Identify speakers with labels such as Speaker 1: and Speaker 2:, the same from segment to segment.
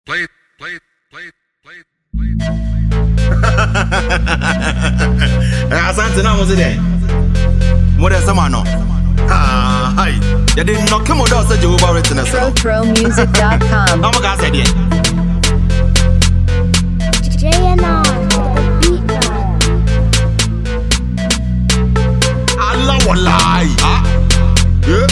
Speaker 1: Play.
Speaker 2: Asante na mo se den. Mo de sama no. Hi. You didn't knock him out say Jehovah Witness.
Speaker 3: ProProMusic.com.
Speaker 2: I'm gonna say there.
Speaker 4: JNR, the beat man.
Speaker 2: Allah wallahi. Yeah.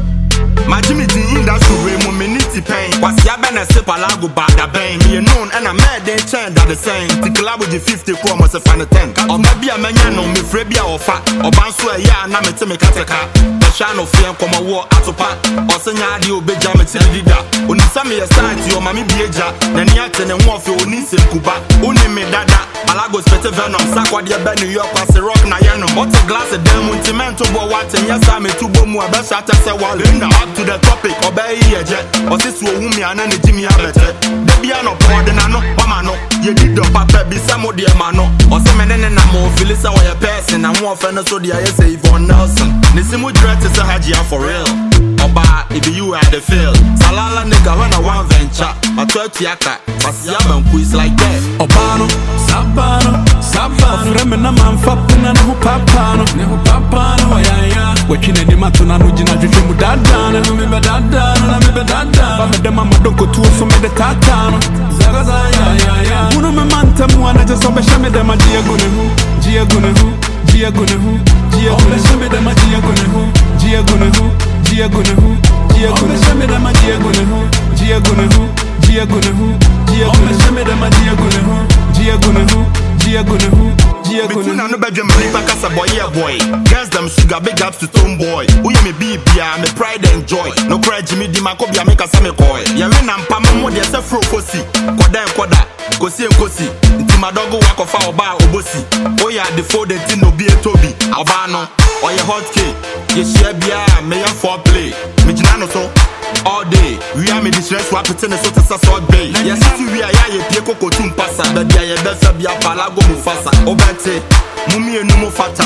Speaker 2: My Jimmy D in that way, Mominity pain. Was Yabana Sepalago Bada Bang, me known and a mad they chain that the same. The club with the 50 crore must have found a 10. Or maybe a man, no, me Frebia or fat, or Bansua, yeah, and I'm a Timikataka. The shine of fear come a war at a part, or Senyadio Benjamin Dida. When you send me a sign to your mammy Beja, then Yatin and Warfare, Nisim Kuba, only me Dada, Alagos Peter Venom, Sakwa, the New York, was the rock Nayano, what a glass of them, Ultimento, what, and yes, I'm a two boom, a best at a wall in the to the topic, obey a jet, or this will whom and any Jimmy Abbott. The piano poured and I know, Pamano, you did the papa be some of the mano, or some men and I'm more Phyllis or a person, and more furnace so the ISA Yvonne Nelson. Nisimu Dret is a Hajia for real. Oba, if you had the feel, Salala nigga run a one venture, a 12 yaka, but Yaman quiz like that.
Speaker 5: Obano, Sabano, Fremina man fapping and who papano, Nehu papano, ya. Watching any matuna nujina jumu dadana, remember dadana, remember dadana. But the mama don't go to for me the tatano. Zagaza, ya. Uno me manta muana just on the shame de magia gunehu, Gia gunehu, Gia gunehu, Gia gunehu, de magia gunehu, Gia gunehu, Gia gunehu, Gia gunehu, de magia gunehu, Gia gunehu, Gia gunehu, Gia gunehu, de magia gunehu, Gia gunehu, Gia gunehu.
Speaker 2: Between no bedroom, Pacasa boy, yeah, boy. Girls, them sugar, big ups to Stone Boy. Who you may be, I'm a pride and joy. No cry, Jimmy Dimacobia, make a summer coy. Yeah, when I'm Pamamo, there's a fro fossy. Koda and Koda, Kosi and Kosi. Timadogo walk of our bar, Obosi. Oh, yeah, the four that no be a Toby, Albano, or your hot cake. Yes, yeah, may I foreplay. Mijano so. All day, we are made this rest, what pretend so to sort bay. Yes, we are ya Pico Tum Passa, but ya better be a Palago Mufasa. Obete, Mummy and Numo Fata.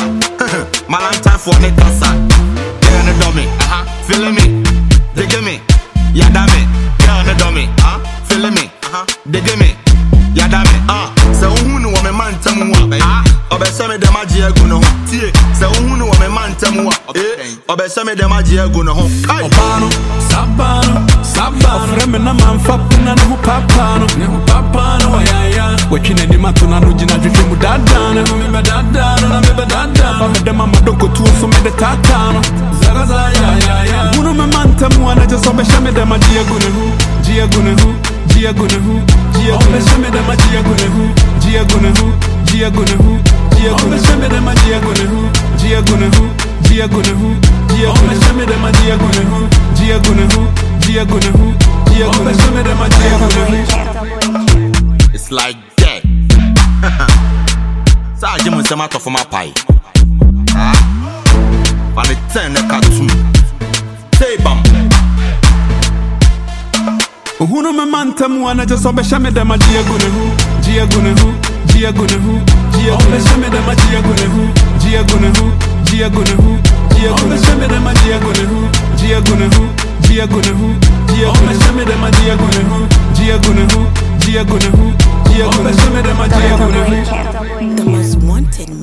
Speaker 2: Malanta for Necasa. They're on a dummy, feeling me. They give me, Yadame. They're on a dummy, feeling me. They give me, Yadame. So who know what my man tell me what? Obesame de magia guno. Tie, so who know what my man tell me what? Obesame de magia guno.
Speaker 5: Obano, Sabano, Fremina man fapping and who papano, Nehu papano, ya. Watching any matuna nujina jumu dadana, remember dadana, but the mama don't go to for me the tatano. Zagaza, ya. Uno me manta muana just obeshame de magia gunehu, Gia gunehu, Gia gunehu, Gia obeshame de magia gunehu, Gia gunehu, Gia gunehu, Gia obeshame de magia gunehu, Gia gunehu, Gia gunehu, Gia obeshame de magia gunehu, Gia gunehu, Gia gunehu, Gia obeshame de magia gunehu.
Speaker 2: It's like that. Sa Jim was tomato for my pie. And the 10 a cartoon. Say bam.
Speaker 5: Uhuno me manta muana just obeshame de magia gunehu, Gia gunehu, Gia gunehu, Gia obeshame de magia gunehu, Gia gunehu, Gia gunehu, Gia obeshame de magia gunehu, Gia gunehu, Gia gunehu, Gia obeshame de magia gunehu, Gia gunehu, Gia gunehu, Gia obeshame de magia gunehu.
Speaker 6: The most wanted